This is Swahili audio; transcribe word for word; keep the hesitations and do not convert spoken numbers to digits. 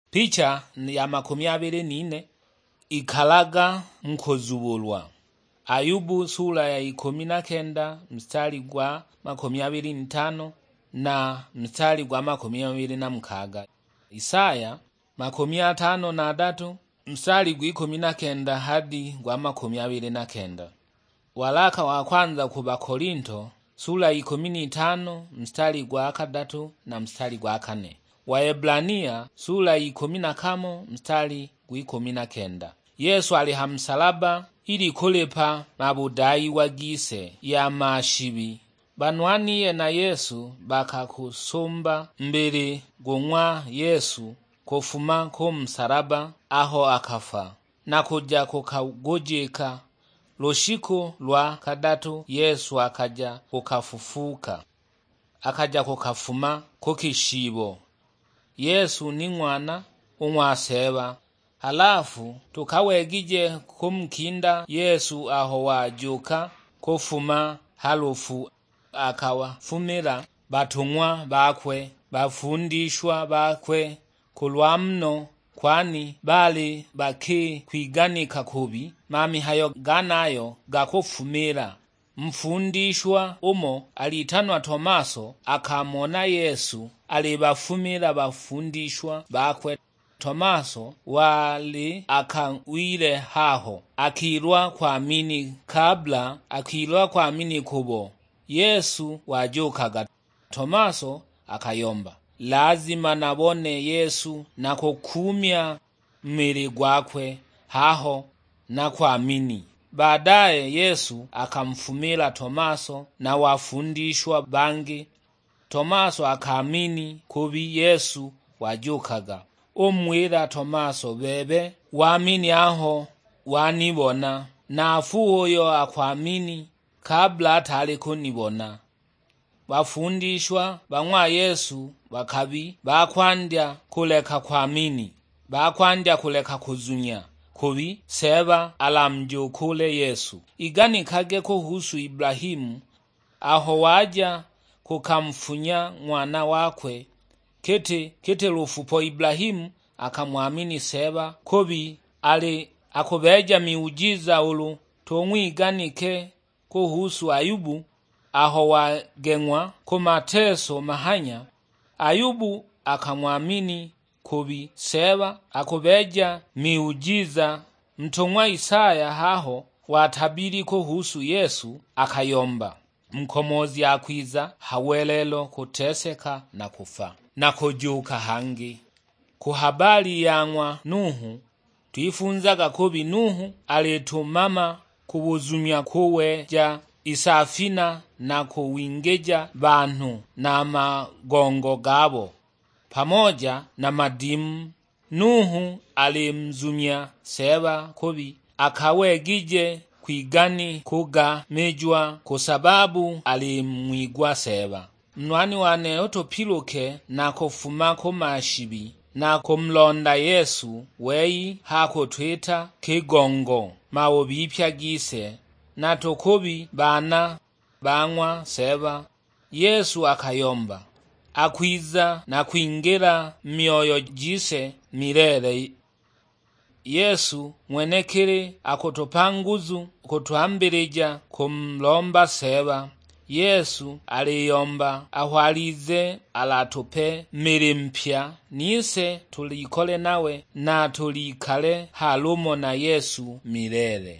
Picha ya makumi abiri nine ikalaga mkozubulwa. Ayubu sura ya ikumi na kenda mstari gwa makumi abiri n'tano na mstari gwa makumi abiri na mkaga. Isaya makumi atano na datu mstari gwa ikumi na kenda hadi gwa makumi abiri na kenda. Walaka wa kwanza kuba Korinto sura ikumi n'itano mstari gwa kadatu na mstari gwa kane. Waebrania sura ikumi na kamo mstari gwa ikumi na kenda. Yesu ali hamsalaba ili kulipa mabudai wagise ya mashibi. Banwaniye na Yesu bakakusumba mbere gomwa Yesu kufuma ku msalaba aho akafa na kuja kukagojeka. Loshiko lwa kadatu Yesu akaja kukafufuka, akaja kukafuma kukishibo. Yesu ni mwana umwaseba. Halafu tukawegije kumkinda Yesu aho wajuka kufuma halufu akawa fumira batumwa bakwe bafundishwa bakwe kulwamno, kwani bali baki kwiganika kubi mami hayo ganayo gakufumira. Mfundishwa umo alitanwa Tomaso akamona Yesu alibafumira bafundishwa bakwe. Tomaso wali akawile haho akilwa kwa mini kabla akilwa kwa mini kubo Yesu wajukaga. Tomaso akayomba, lazima nabone Yesu na kukumya mwili gwakwe haho na kwa mini. Baadaye Yesu akamfumila Tomaso na wafundishwa bangi. Tomaso akamini kubi Yesu wajukaga. Umwira Tomaso, bebe wamini aho wanibona, na afu uyo akwamini kabla atali kunibona. Wafundishwa bamwa Yesu bakabi bakwandya kuleka kwamini, bakwandya kuleka kuzunya kubi seba alamjukule Yesu. Iganikage kuhusu Ibrahimu aho waja kukamfunya mwana wakwe. Kete kete lufupo Ibrahimu akamwamini seba kobi ali akubeja miujiza ulu. Tumwiganike kuhusu Ayubu aho wagengwa kumateso mahanya. Ayubu akamwamini kobi seba akubeja miujiza. Mtumwa Isaya haho watabiri kuhusu Yesu akayomba, mkomozi akwiza hawelelo kuteseka na kufa na kujuka hangi. Kuhabari yangwa Nuhu tuifunzaga kubi Nuhu alitumama kubuzumya kuweja isafina na kuwingeja bantu na magongo gabo pamoja na madimu. Nuhu alimzumya seba kubi akawegije kwigani kuga mejwa kusababu alimwigwa seba. Mnwani wane otopiluke na kufuma kumashibi na kumlonda Yesu weyi hako twita kigongo mawobipya gise na tokubi bana bangwa seba. Yesu akayomba akwiza na kuingira mioyo jise mirele. Yesu mwenekere akotopanguzu kutwambirija kumlomba seba. Yesu aliyomba ahwalize alatupe mirimpya nise tulikole nawe na tulikale halumo na Yesu milele.